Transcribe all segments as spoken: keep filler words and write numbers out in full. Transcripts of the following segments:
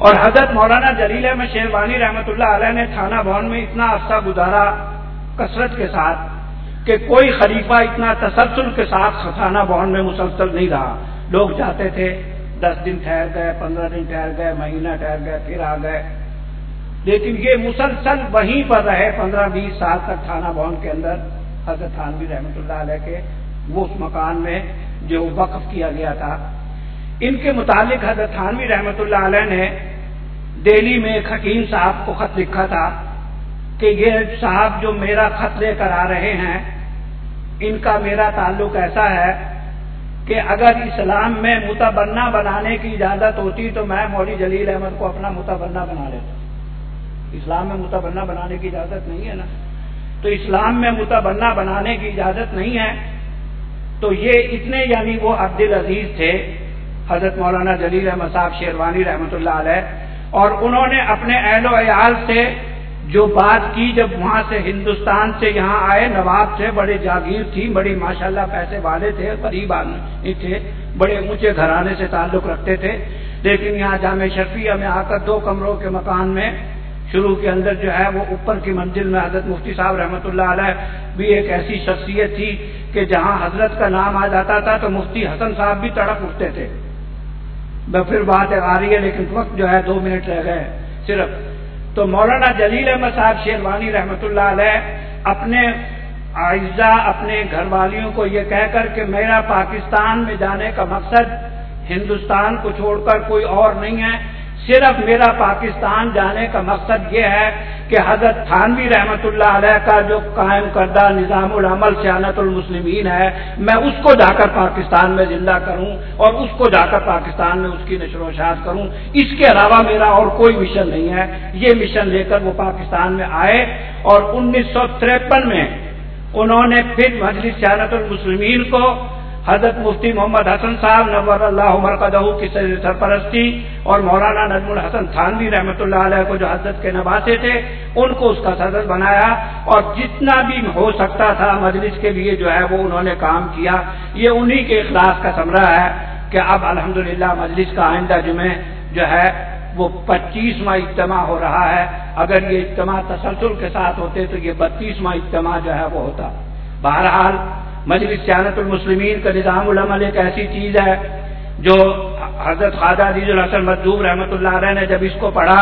اور حضرت مولانا جلیل احمد شیروانی رحمۃ اللہ علیہ نے تھانہ بھون میں اتنا عرصہ گزارا کثرت کے ساتھ کہ کوئی خلیفہ اتنا تسلسل کے ساتھ تھانہ بھون میں مسلسل نہیں رہا. لوگ جاتے تھے، دس دن ٹھہر گئے، پندرہ دن ٹھہر گئے، مہینہ ٹھہر گئے، پھر آ گئے، لیکن یہ مسلسل وہیں پر رہے پندرہ بیس سال تک تھانہ بھون کے اندر حضرت تھانوی رحمۃ اللہ علیہ کے وہ اس مکان میں جو وقف کیا گیا تھا. ان کے متعلق حضرت تھانوی رحمۃ اللہ علیہ نے دہلی میں ایک حکیم صاحب کو خط لکھا تھا کہ یہ صاحب جو میرا خط لے کر آ رہے ہیں ان کا میرا تعلق ایسا ہے کہ اگر اسلام میں متبنہ بنانے کی اجازت ہوتی تو میں مولوی جلیل احمد کو اپنا متبنہ بنا لیتا. اسلام میں متبنہ بنانے کی اجازت نہیں ہے نا، تو اسلام میں متبنہ بنانے کی اجازت نہیں ہے. تو یہ اتنے یعنی وہ عبد العزیز تھے حضرت مولانا جلیل احمد صاحب شیروانی رحمۃ اللہ علیہ، اور انہوں نے اپنے اہل و عیال سے جو بات کی جب وہاں سے ہندوستان سے یہاں آئے، نواب تھے، بڑے جاگیر تھی، بڑی ماشاءاللہ پیسے والے تھے، غریب آدمی تھے، بڑے اونچے گھرانے سے تعلق رکھتے تھے، لیکن یہاں جامع شرفیہ میں آ کر دو کمروں کے مکان میں شروع کے اندر جو ہے وہ اوپر کی منزل میں حضرت مفتی صاحب رحمۃ اللہ علیہ بھی ایک ایسی شخصیت تھی کہ جہاں حضرت کا نام آ جاتا تھا تو مفتی حسن صاحب بھی تڑپ اٹھتے تھے. پھر بات آ رہی ہے لیکن وقت جو ہے دو منٹ رہ گئے صرف. تو مولانا جلیل احمد صاحب شیروانی رحمۃ اللہ علیہ اپنے اعزاء اپنے گھر والیوں کو یہ کہہ کر کہ میرا پاکستان میں جانے کا مقصد ہندوستان کو چھوڑ کر کوئی اور نہیں ہے، صرف میرا پاکستان جانے کا مقصد یہ ہے کہ حضرت تھانوی رحمۃ اللہ علیہ کا جو قائم کردہ نظام العمل سیانت المسلمین ہے میں اس کو جا کر پاکستان میں زندہ کروں اور اس کو جا کر پاکستان میں اس کی نشر و اشاعت کروں. اس کے علاوہ میرا اور کوئی مشن نہیں ہے. یہ مشن لے کر وہ پاکستان میں آئے اور انیس سو تریپن میں انہوں نے پھر مجلس سیانت المسلمین کو حضرت مفتی محمد حسن صاحب نور اللہ مرقدہ کی سرپرستی اور مولانا نجم الحسن تھانوی رحمۃ اللہ علیہ کو جو حضرت کے نواسے تھے ان کو اس کا صدر بنایا، اور جتنا بھی ہو سکتا تھا مجلس کے لیے جو ہے وہ انہوں نے کام کیا. یہ انہی کے اخلاص کا ثمرہ ہے کہ اب الحمدللہ مجلس کا آئندہ جمعہ جو ہے وہ پچیسواں اجتماع ہو رہا ہے. اگر یہ اجتماع تسلسل کے ساتھ ہوتے تو یہ بتیسواں اجتماع جو ہے وہ ہوتا. بہرحال مجلس سیانت المسلمین کا نظام العمل ایک ایسی چیز ہے جو حضرت خواجہ عزیز الحسن مجذوب رحمۃ اللہ علیہ نے جب اس کو پڑھا،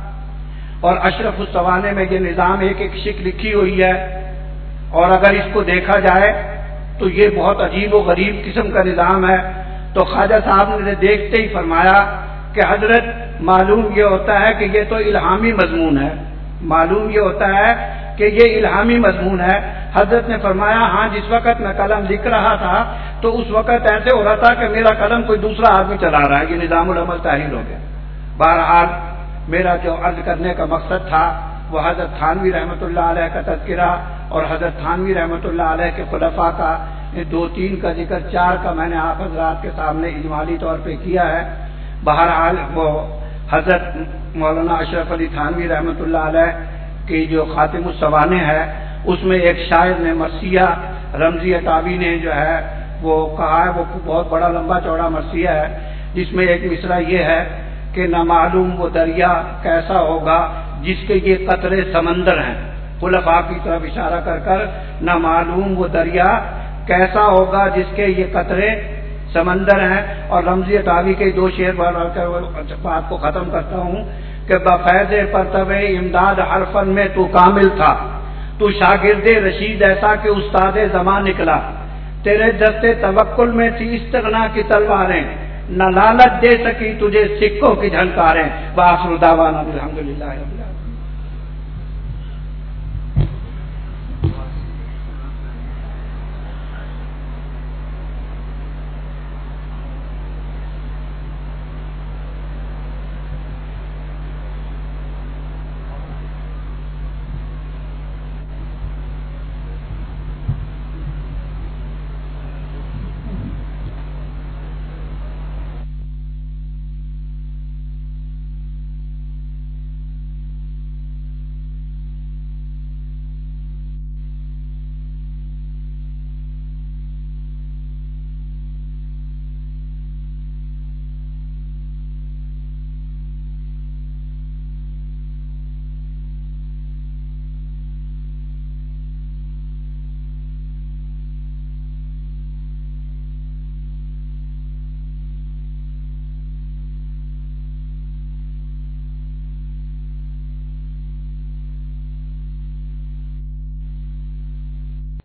اور اشرف السوانے میں یہ نظام ایک ایک شک لکھی ہوئی ہے، اور اگر اس کو دیکھا جائے تو یہ بہت عجیب و غریب قسم کا نظام ہے. تو خواجہ صاحب نے دیکھتے ہی فرمایا کہ حضرت معلوم یہ ہوتا ہے کہ یہ تو الہامی مضمون ہے، معلوم یہ ہوتا ہے کہ یہ الہامی مضمون ہے. حضرت نے فرمایا ہاں جس وقت میں قلم لکھ رہا تھا تو اس وقت ایسے ہو رہا تھا کہ میرا قلم کوئی دوسرا آدمی چلا رہا ہے، یہ نظام العمل تحریر ہو گیا. بہرحال میرا جو عرض کرنے کا مقصد تھا وہ حضرت تھانوی رحمۃ اللہ علیہ کا تذکرہ اور حضرت تھانوی رحمۃ اللہ علیہ کے خلفاء کا دو تین کا ذکر، چار کا میں نے آپ حضرات کے سامنے اجمالی طور پہ کیا ہے. بہرحال وہ حضرت مولانا اشرف علی تھانوی رحمۃ اللہ علیہ کی جو خاتم السوانے ہے اس میں ایک شاعر نے مرثیہ رمزی عطاوی نے جو ہے وہ کہا ہے، وہ بہت بڑا لمبا چوڑا مرثیہ ہے جس میں ایک مصرع یہ ہے کہ نہ معلوم وہ دریا کیسا ہوگا جس کے یہ قطرے سمندر ہیں. خلفاء کی طرف اشارہ کر کر نہ معلوم وہ دریا کیسا ہوگا جس کے یہ قطرے سمندر ہیں. اور رمزی عطاوی کے دو شعر پڑھ کر بات کو ختم کرتا ہوں کہ بفیض پرتو امداد ہر فن میں تو کامل تھا، تو شاگرد رشید ایسا کہ استاد زمان نکلا، تیرے دستے توکل میں تھی استغنا کی تلواریں، نہ لالچ دے سکی تجھے سکوں کی جھنکاریں. وآخر دعوانا الحمدللہ رب العالمین.